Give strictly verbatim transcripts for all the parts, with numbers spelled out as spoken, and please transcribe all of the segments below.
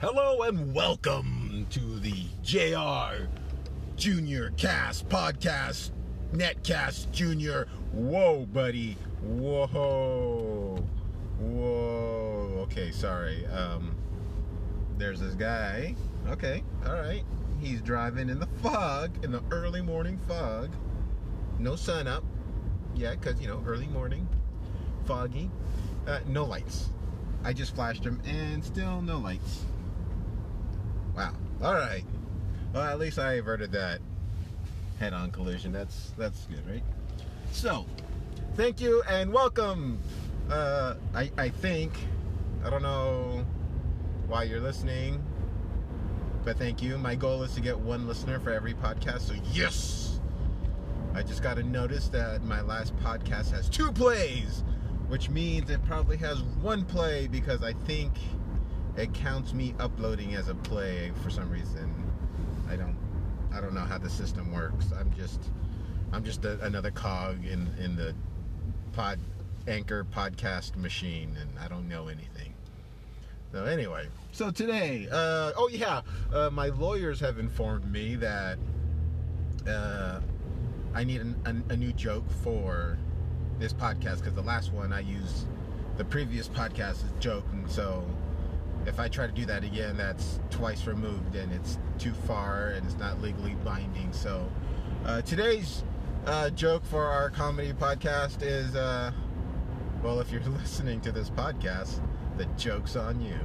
Hello and welcome to the J R Junior Cast Podcast, Netcast Junior. Whoa, buddy. Whoa. Whoa. Okay, sorry. Um, there's this guy. Okay, all right. He's driving in the fog, in the early morning fog. No sun up. Yeah, because, you know, early morning, foggy. Uh, no lights. I just flashed him, and still no lights. Wow. All right. Well, at least I averted that head-on collision. That's that's good, right? So, thank you and welcome. Uh, I I think I don't know why you're listening, but thank you. My goal is to get one listener for every podcast. So yes, I just got to notice that my last podcast has two plays, which means it probably has one play because I think it counts me uploading as a play for some reason. I don't, I don't know how the system works. I'm just, I'm just a, another cog in in the pod anchor podcast machine, and I don't know anything. So anyway, so today, uh, oh yeah, uh, my lawyers have informed me that uh, I need an, a, a new joke for this podcast because the last one I used the previous podcast as a joke, and so if I try to do that again, that's twice removed, and it's too far, and it's not legally binding. So uh, today's uh, joke for our comedy podcast is, uh, well, if you're listening to this podcast, the joke's on you.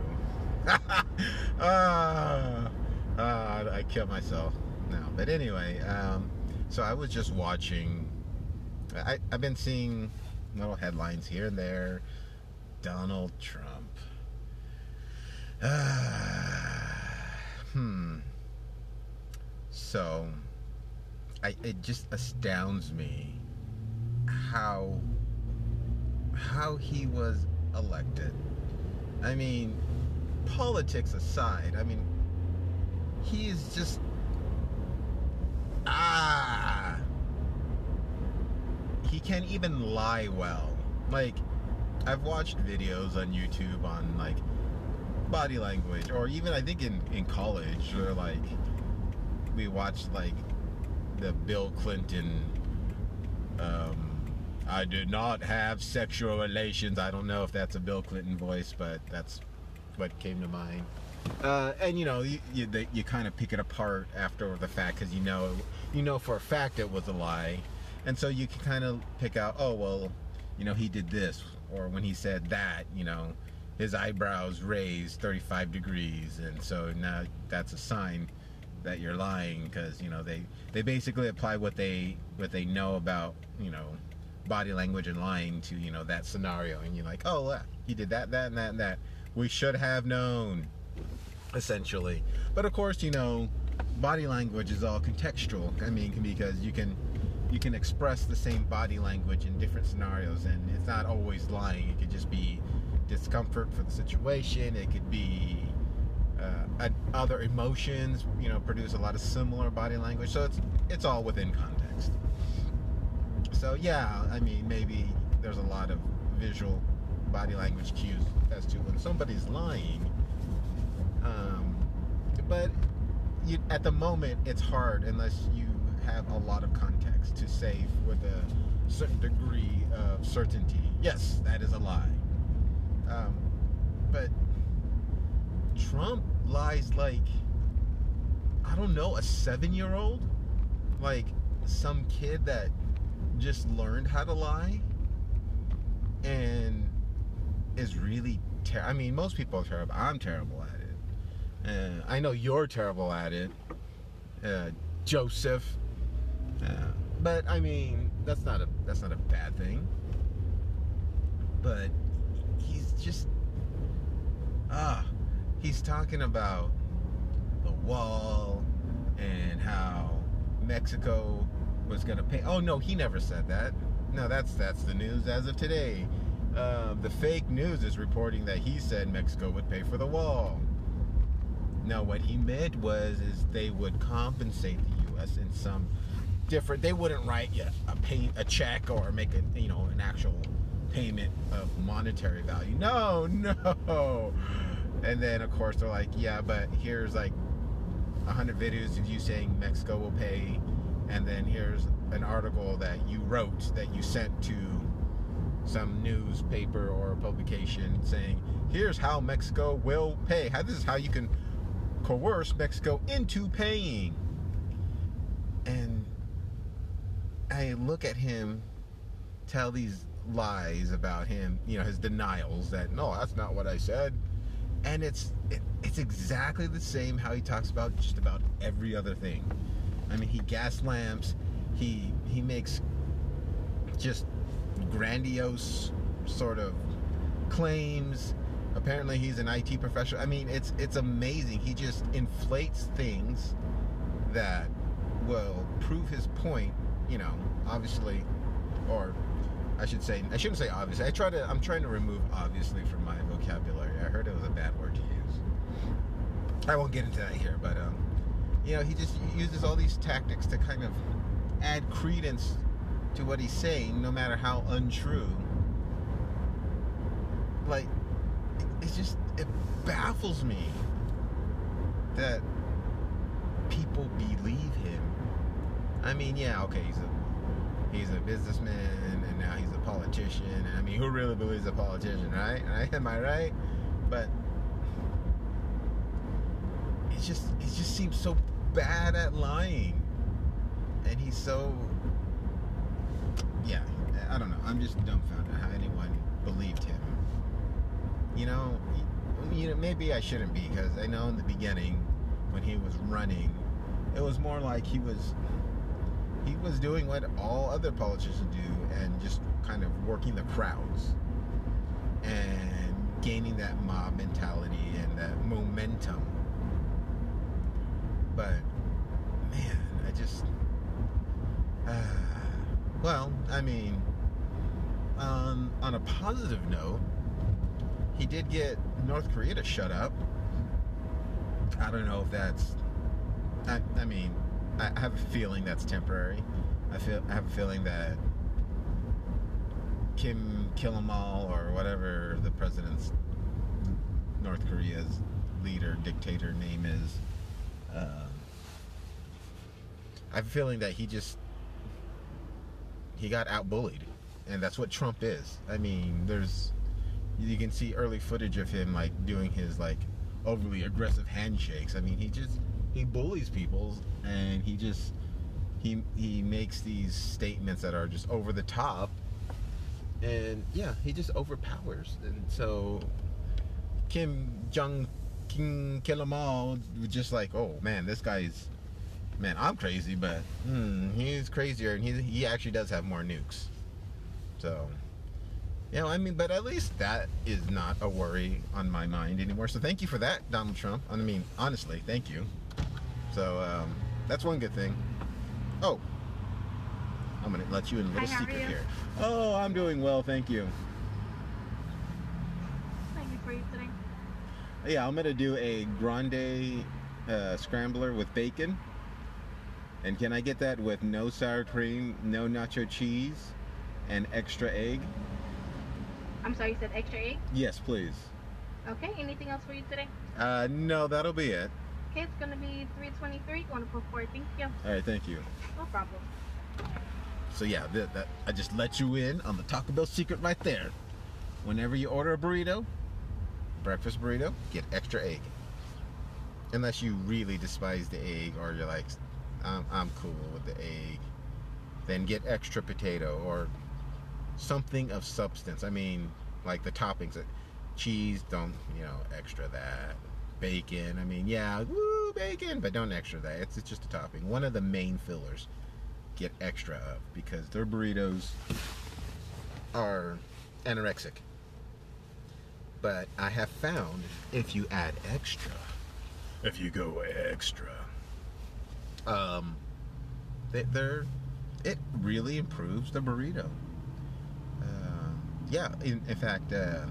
uh, uh, I kill myself now. But anyway, um, so I was just watching. I, I've been seeing little headlines here and there. Donald Trump. Uh, hmm. So, I it just astounds me how how he was elected. I mean, politics aside, I mean, he is just ah. He can't even lie well. Like, I've watched videos on YouTube on like body language, or even I think in, in college, where like we watched like the Bill Clinton um, I did not have sexual relations. I don't know if that's a Bill Clinton voice, but that's what came to mind. Uh, and you know, you you, you kind of pick it apart after the fact because you know you know for a fact it was a lie, and so you can kind of pick out, oh well, you know, he did this, or when he said that, you know, his eyebrows raised thirty-five degrees, and so now that's a sign that you're lying, because you know they they basically apply what they what they know about, you know, body language and lying to, you know, that scenario, and you're like, oh, he did that, that, and that, and that. We should have known, essentially. But of course, you know, body language is all contextual. I mean, because you can you can express the same body language in different scenarios, and it's not always lying. It could just be discomfort for the situation. It could be uh, other emotions, you know, produce a lot of similar body language. So it's it's all within context. So yeah, I mean, maybe there's a lot of visual body language cues as to when somebody's lying. Um, but you, at the moment, it's hard unless you have a lot of context to say with a certain degree of certainty, yes, that is a lie. Um, but Trump lies like, I don't know, a seven-year-old? Like some kid that just learned how to lie and is really ter- I mean, most people are terrible. I'm terrible at it. Uh, I know you're terrible at it, uh, Joseph. Uh, but I mean, that's not a that's not a bad thing. But he's just ah, he's talking about the wall and how Mexico was gonna pay. Oh no, he never said that. No, that's that's the news as of today. Uh, the fake news is reporting that he said Mexico would pay for the wall. Now, what he meant was is they would compensate the U S in some different. They wouldn't write you a pay a check or make a you know an actual payment of monetary value. No, no, And then of course they're like, yeah, but here's like a hundred videos of you saying Mexico will pay, and then here's an article that you wrote that you sent to some newspaper or publication saying, here's how Mexico will pay. How this is how you can coerce Mexico into paying. And I look at him tell these lies about him, you know, his denials that, no, that's not what I said. And it's it, it's exactly the same how he talks about just about every other thing. I mean, he gas lamps, he he makes just grandiose sort of claims. Apparently he's an I T professional. I mean, it's it's amazing. He just inflates things that will prove his point, you know, obviously, or I should say, I shouldn't say obviously. I try to, I'm trying to remove obviously from my vocabulary. I heard it was a bad word to use. I won't get into that here, but, um, you know, he just uses all these tactics to kind of add credence to what he's saying, no matter how untrue. Like, it's just, it baffles me that people believe him. I mean, yeah, okay, he's a he's a businessman, and now he's a politician. And I mean, who really believes a politician, right? Right? Am I right? But it just it just seems so bad at lying, and he's so, yeah, I don't know. I'm just dumbfounded how anyone believed him. You know, you know, maybe I shouldn't be, because I know in the beginning when he was running, it was more like he was he was doing what all other politicians do, and just kind of working the crowds and gaining that mob mentality and that momentum. But man, I just uh, well, I mean, um, on a positive note, he did get North Korea to shut up. I don't know if that's I, I mean I have a feeling that's temporary. I feel I have a feeling that Kim Kill-em-all, or whatever the president's, North Korea's leader, dictator name is, um, I have a feeling that he just he got out-bullied, and that's what Trump is. I mean, there's you can see early footage of him like doing his like overly aggressive handshakes. I mean, he just he bullies people, and he just he he makes these statements that are just over the top, and yeah, he just overpowers. And so Kim Jong Kim Kill-em-all was just like, oh man, this guy's man, I'm crazy, but hmm, he's crazier, and he he actually does have more nukes. So, you know, I mean, but at least that is not a worry on my mind anymore. So thank you for that, Donald Trump. I mean, honestly, thank you. So um, that's one good thing. Oh, I'm gonna let you in a little Hi, secret how are you? here. Oh, I'm doing well, thank you. Thank you for you today. Yeah, I'm gonna do a grande uh, scrambler with bacon. And can I get that with no sour cream, no nacho cheese, and extra egg? I'm sorry, you said extra egg? Yes, please. Okay, anything else for you today? Uh, no, that'll be it. Okay, it's gonna be three twenty-three. Going to put four. Thank you. All right, thank you. No problem. So yeah, that, that I just let you in on the Taco Bell secret right there. Whenever you order a burrito, breakfast burrito, get extra egg. Unless you really despise the egg, or you're like, I'm, I'm cool with the egg, then get extra potato or something of substance. I mean, like the toppings, cheese, don't, you know, extra that. Bacon, I mean, yeah, woo, bacon, but don't extra that. It's, it's just a topping. One of the main fillers, get extra of, because their burritos are anorexic. But I have found if you add extra, if you go extra, um, they, they're, it really improves the burrito. Uh, yeah, in, in fact, uh,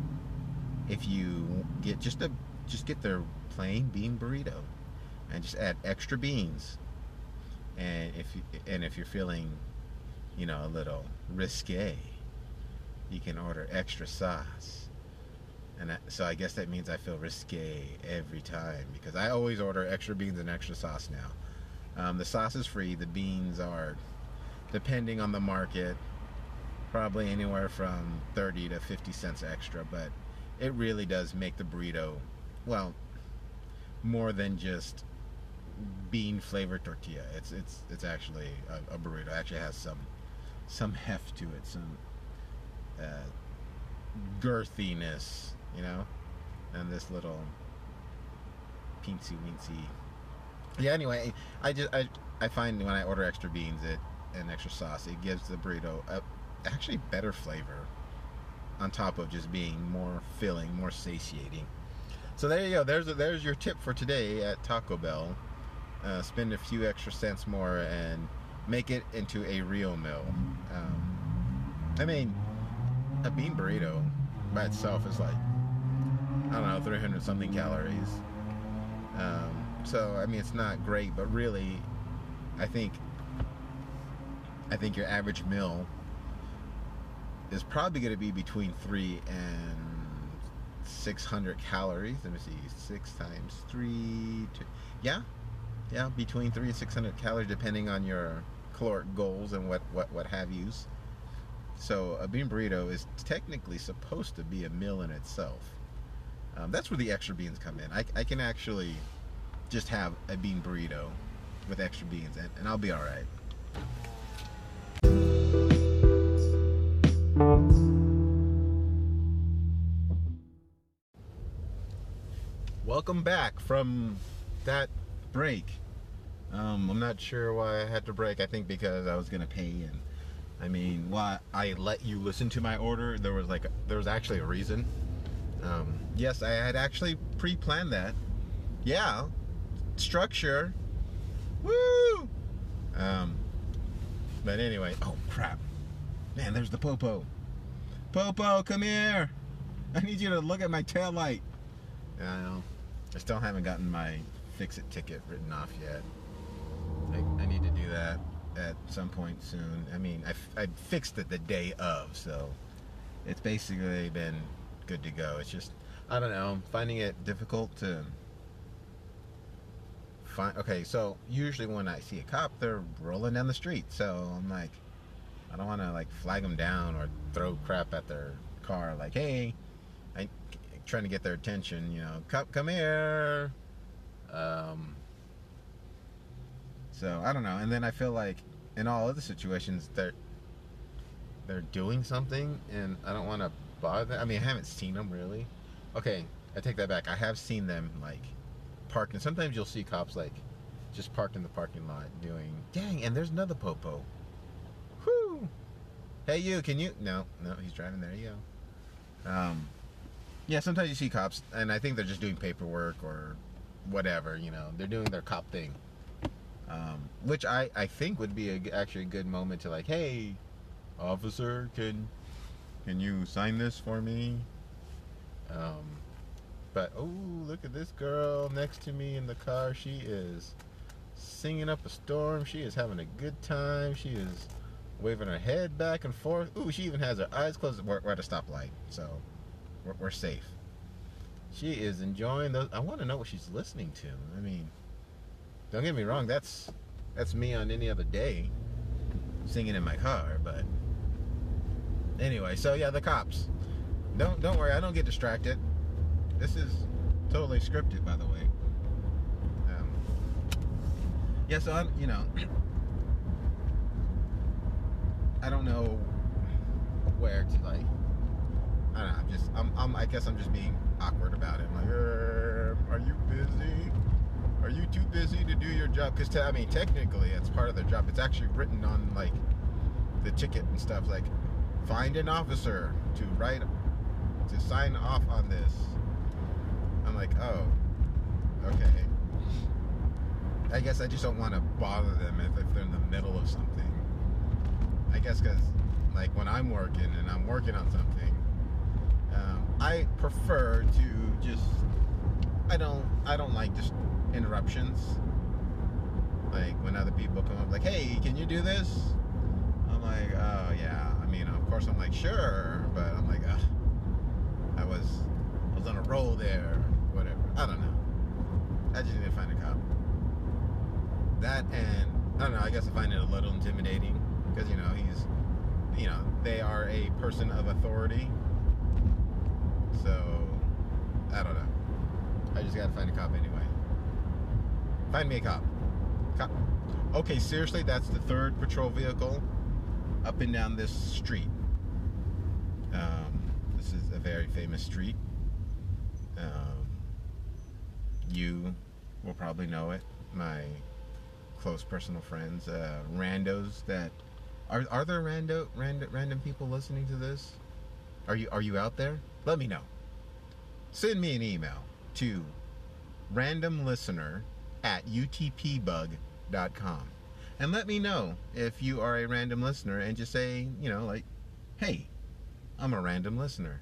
if you get just a just get their plain bean burrito and just add extra beans, and if you, and if you're feeling, you know, a little risque, you can order extra sauce, And I, so I guess that means I feel risque every time because I always order extra beans and extra sauce now. Um, the sauce is free. The beans are, depending on the market, probably anywhere from thirty to fifty cents extra, but it really does make the burrito, well, more than just bean flavored tortilla. It's it's it's actually a, a burrito. It actually has some some heft to it, some uh, girthiness, you know, and this little peensy weensy. Yeah. Anyway, I just I I find when I order extra beans it and extra sauce, it gives the burrito a actually better flavor on top of just being more filling, more satiating. So there you go. There's a, there's your tip for today at Taco Bell. Uh, spend a few extra cents more and make it into a real meal. Um, I mean, a bean burrito by itself is like, I don't know, three hundred something calories. Um, so I mean, it's not great, but really, I think I think your average meal is probably going to be between three and six hundred calories. Let me see, six times three. Two, yeah, yeah, between three and six hundred calories, depending on your caloric goals and what what what have yous. So a bean burrito is technically supposed to be a meal in itself. Um, that's where the extra beans come in. I, I can actually just have a bean burrito with extra beans, and, and I'll be all right. Welcome back from that break. Um, I'm not sure why I had to break. I think because I was gonna pay, and I mean, why I let you listen to my order. There was like, a, there was actually a reason. Um, yes, I had actually pre-planned that. Yeah, structure. Woo! Um, but anyway, oh crap, man, there's the Popo. Popo, come here. I need you to look at my taillight. Yeah, I know. I still haven't gotten my fix-it ticket written off yet. I, I need to do that at some point soon. I mean, I, I fixed it the day of, so it's basically been good to go. It's just, I don't know, finding it difficult to find. Okay, so usually when I see a cop, they're rolling down the street, so I'm like, I don't want to like flag them down or throw crap at their car, like, hey, I trying to get their attention, you know, cop, come here. Um, so I don't know. And then I feel like in all other situations, they're they're doing something, and I don't want to bother them. I mean, I haven't seen them really. Okay, I take that back. I have seen them like parked, and sometimes you'll see cops like just parked in the parking lot doing. Dang, and there's another Popo. Whoo! Hey, you, can you? No, no, he's driving. There you go. Um, yeah, sometimes you see cops, and I think they're just doing paperwork or whatever. You know, they're doing their cop thing. Um, which I, I think would be a, actually a good moment to like, hey, officer, can can you sign this for me? Um, but oh, look at this girl next to me in the car. She is singing up a storm. She is having a good time. She is waving her head back and forth. Ooh, she even has her eyes closed. We're, we're at a stoplight, so we're, we're safe. She is enjoying those. I want to know what she's listening to. I mean, don't get me wrong, that's that's me on any other day singing in my car, but anyway, so yeah, the cops. Don't don't worry, I don't get distracted. This is totally scripted, by the way. Um, yeah, so I'm, you know, I don't know where to like. I don't know. I'm just. I'm. I'm I guess I'm just being awkward about it. I'm like, er, are you busy? Are you too busy to do your job? Because, I mean, technically, it's part of their job. It's actually written on, like, the ticket and stuff. Like, find an officer to write, to sign off on this. I'm like, oh, okay. I guess I just don't want to bother them if, if they're in the middle of something. I guess because, like, when I'm working and I'm working on something, um, I prefer to just, I don't, I don't like just interruptions. Like when other people come up like, hey, can you do this? I'm like, oh yeah. I mean, of course I'm like, sure, but I'm like, ugh. I was roll there, whatever. I don't know. I just need to find a cop. That and, I don't know, I guess I find it a little intimidating because, you know, he's, you know, they are a person of authority. So, I don't know. I just gotta find a cop anyway. Find me a cop. Cop. Okay, seriously, that's the third patrol vehicle up and down this street. Um, this is a very famous street. Um, you will probably know it. My close personal friends, uh, randos that are are there rando random random people listening to this? Are you are you out there? Let me know. Send me an email to randomlistener at u t p bug dot com and let me know if you are a random listener, and just say, you know, like, hey, I'm a random listener.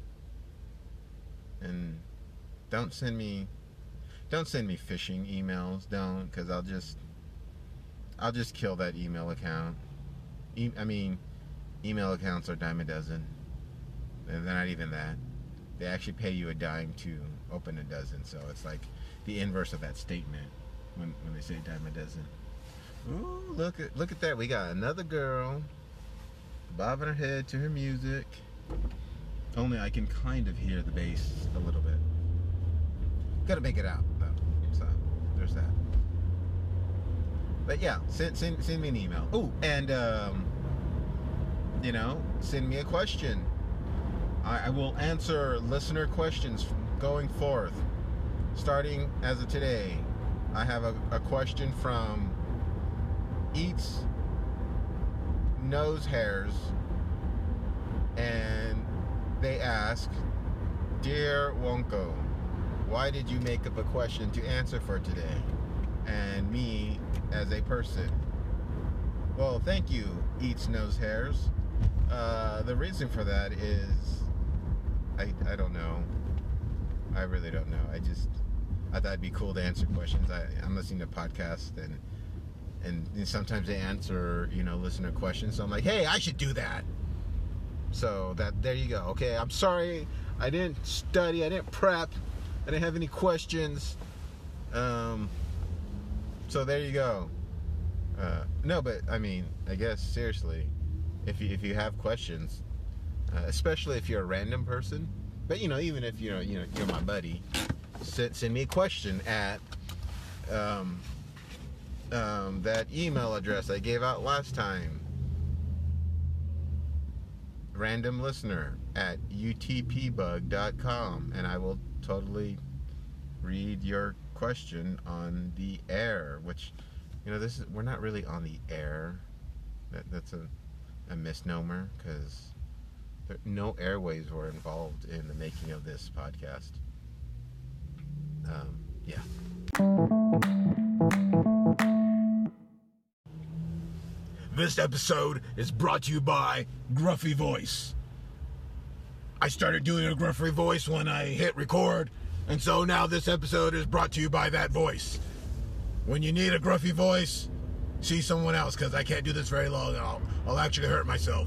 And don't send me don't send me phishing emails, don't, because I'll just I'll just kill that email account. E- I mean, email accounts are dime a dozen. And they're not even that. They actually pay you a dime to open a dozen, so it's like the inverse of that statement when when they say dime a dozen. Ooh, look at look at that. We got another girl bobbing her head to her music. Only I can kind of hear the bass a little bit. Gotta make it out though. So there's that. But yeah, send send send me an email. Ooh, and um, you know, send me a question. I, I will answer listener questions going forth. Starting as of today, I have a, a question from Eats Nose Hairs, and they ask, Dear Wonko, why did you make up a question to answer for today? And me as a person. Well, thank you, Eats Nose Hairs. Uh, the reason for that is, I, I don't know. I really don't know. I just, I thought it'd be cool to answer questions. I, I'm listening to podcasts, and and sometimes they answer, you know, listener questions. So I'm like, hey, I should do that. So that, there you go. Okay, I'm sorry. I didn't study. I didn't prep. I didn't have any questions. Um, so there you go. Uh, no, but I mean, I guess seriously, if you if you have questions, uh, especially if you're a random person, but you know, even if you know you know you're my buddy, send, send me a question at um, um, that email address I gave out last time. Random listener at u t p bug dot com, and I will totally read your question on the air. Which, you know, this is we're not really on the air. That that's a a misnomer, because no airwaves were involved in the making of this podcast. Um, yeah. This episode is brought to you by Gruffy Voice. I started doing a Gruffy Voice when I hit record, and so now this episode is brought to you by that voice. When you need a Gruffy Voice, see someone else, because I can't do this very long, and I'll, I'll actually hurt myself.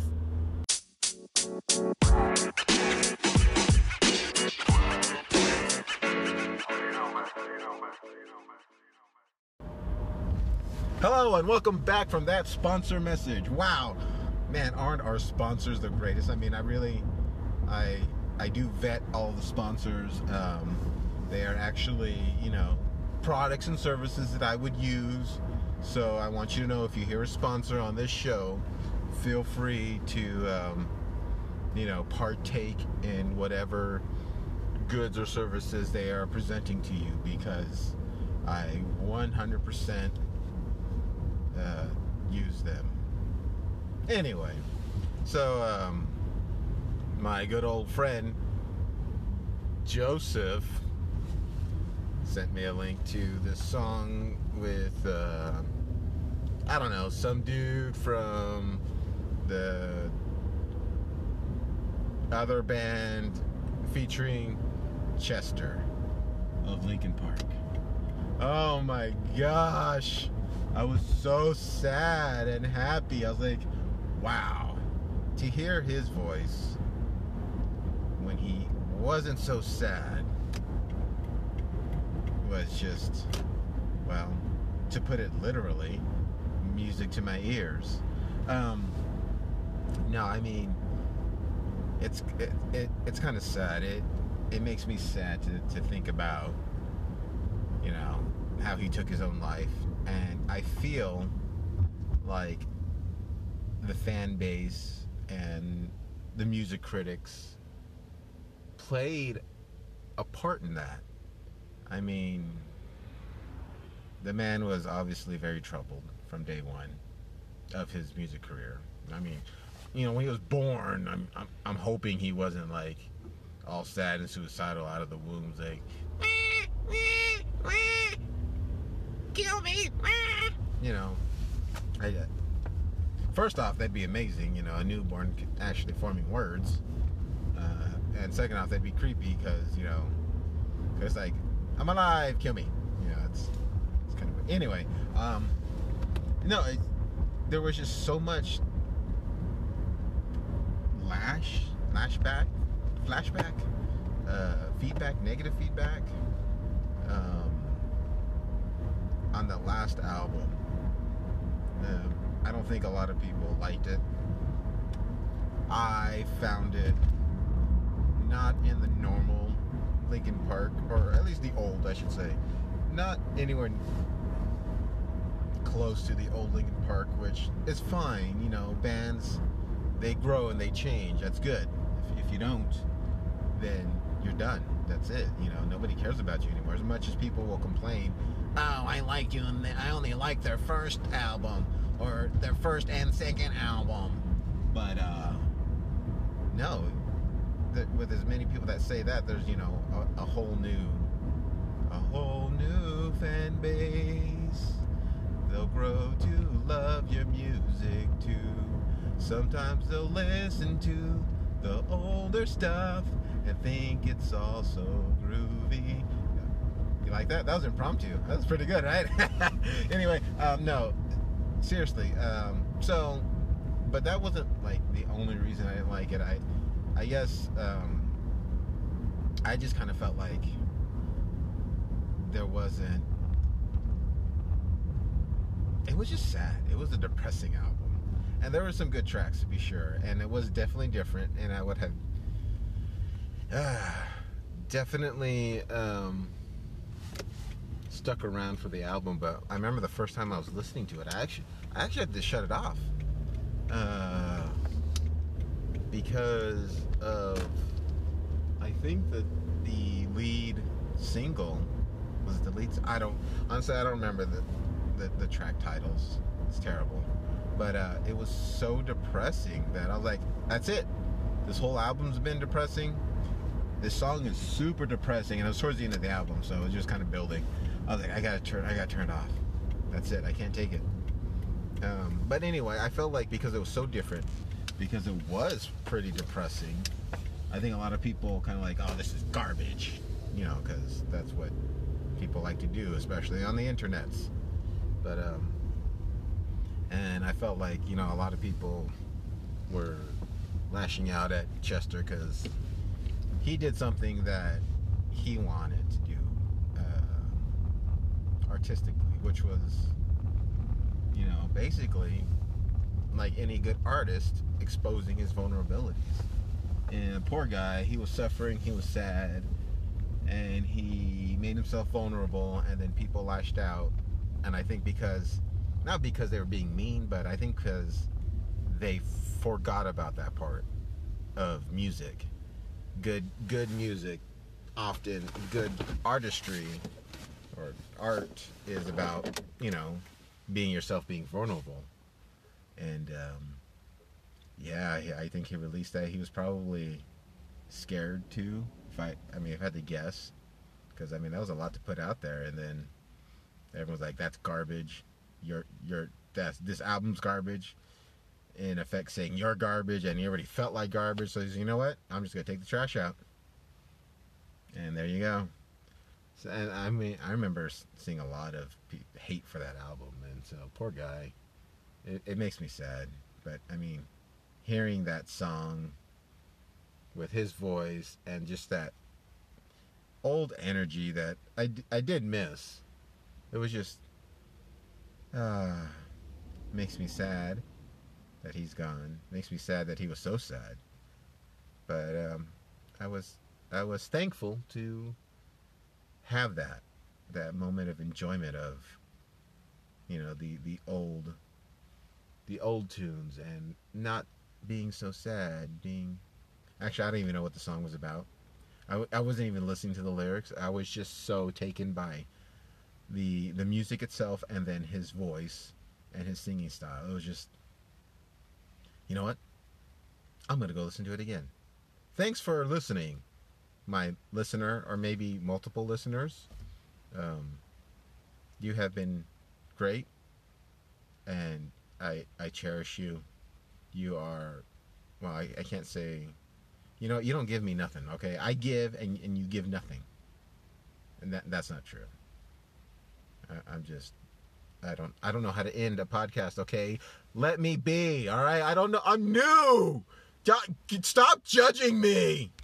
Hello and welcome back from that sponsor message. Wow, man, aren't our sponsors the greatest? I mean, I really, I, I do vet all the sponsors. Um, they are actually, you know, products and services that I would use. So I want you to know, if you hear a sponsor on this show, feel free to, um, you know, partake in whatever goods or services they are presenting to you, because I one hundred percent Uh, use them. Anyway, so um, my good old friend Joseph sent me a link to this song with uh, I don't know, some dude from the other band featuring Chester of Linkin Park. Oh my gosh, I was so sad and happy. I was like, wow, to hear his voice when he wasn't so sad was just, well, to put it literally, music to my ears. Um, no, I mean, it's it, it it's kind of sad. It it makes me sad to, to think about, you know, how he took his own life, and I feel like the fan base and the music critics played a part in that. I mean, the man was obviously very troubled from day one of his music career. I mean, you know, when he was born, I'm I'm, I'm hoping he wasn't like all sad and suicidal out of the womb, like, kill me, you know. I, first off, that'd be amazing, you know, a newborn actually forming words, uh, and second off, that'd be creepy because, you know, it's like, I'm alive, kill me, you know. It's it's kind of anyway. Um, no, it, there was just so much lash, lashback, flashback, uh, feedback, negative feedback, um, on the last album. Um, I don't think a lot of people liked it. I found it not in the normal Linkin Park, or at least the old, I should say, not anywhere close to the old Linkin Park, which is fine. You know, bands, they grow and they change. That's good. If, if you don't, then you're done. That's it. You know, nobody cares about you anymore. As much as people will complain, oh, I liked you and I only liked their first album or their first and second album. But uh, no, that with as many people that say that, there's, you know, a, a whole new, a whole new fan base. They'll grow to love your music too. Sometimes they'll listen to the older stuff and think it's all so groovy. You like that? That was impromptu. That was pretty good, right? Anyway, um, no, seriously. Um, so, but that wasn't like the only reason I didn't like it. I, I guess, um, I just kind of felt like there wasn't. It was just sad. It was a depressing album, and there were some good tracks to be sure, and it was definitely different. And I would have uh, definitely um, stuck around for the album. But I remember the first time I was listening to it, I actually, I actually had to shut it off uh, because of, I think that the lead single was the lead. I don't honestly, I don't remember the. The, the track titles. It's terrible, but uh, it was so depressing that I was like, that's it, this whole album's been depressing. This song is super depressing, and it was towards the end of the album, so it was just kind of building. I was like, I gotta turn I gotta turn it off. That's it, I can't take it. Um, but anyway, I felt like because it was so different, because it was pretty depressing, I think a lot of people kind of like, oh, this is garbage, you know, because that's what people like to do, especially on the internets. But, um, and I felt like, you know, a lot of people were lashing out at Chester because he did something that he wanted to do uh, artistically, which was, you know, basically, like any good artist, exposing his vulnerabilities. And poor guy, he was suffering, he was sad, and he made himself vulnerable, and then people lashed out. And I think because, not because they were being mean, but I think because they forgot about that part of music. Good, good music, often good artistry or art is about, you know, being yourself, being vulnerable. And um, yeah, I think he released that. He was probably scared too. If I, I mean, if I had to guess, because I mean that was a lot to put out there, and then. Everyone's like, that's garbage. You're, you're, that's, this album's garbage. In effect, saying you're garbage, and he already felt like garbage. So he's, you know what? I'm just gonna take the trash out. And there you go. So, and I mean, I remember seeing a lot of hate for that album, and so poor guy. It, it makes me sad, but I mean, hearing that song with his voice and just that old energy that I, I did miss. It was just uh, makes me sad that he's gone. Makes me sad that he was so sad. But um, I was I was thankful to have that that moment of enjoyment of, you know, the the old the old tunes and not being so sad. Being actually, I don't even know what the song was about. I, I wasn't even listening to the lyrics. I was just so taken by the the music itself and then his voice and his singing style. It was just, you know what? I'm gonna go listen to it again. Thanks for listening, my listener, or maybe multiple listeners. Um, you have been great, and I I cherish you. You are, well, I, I can't say, you know, you don't give me nothing, okay? I give, and, and you give nothing. And that that's not true. I, I'm just, I don't, I don't know how to end a podcast, okay? Let me be, all right? I don't know. I'm new. Stop judging me.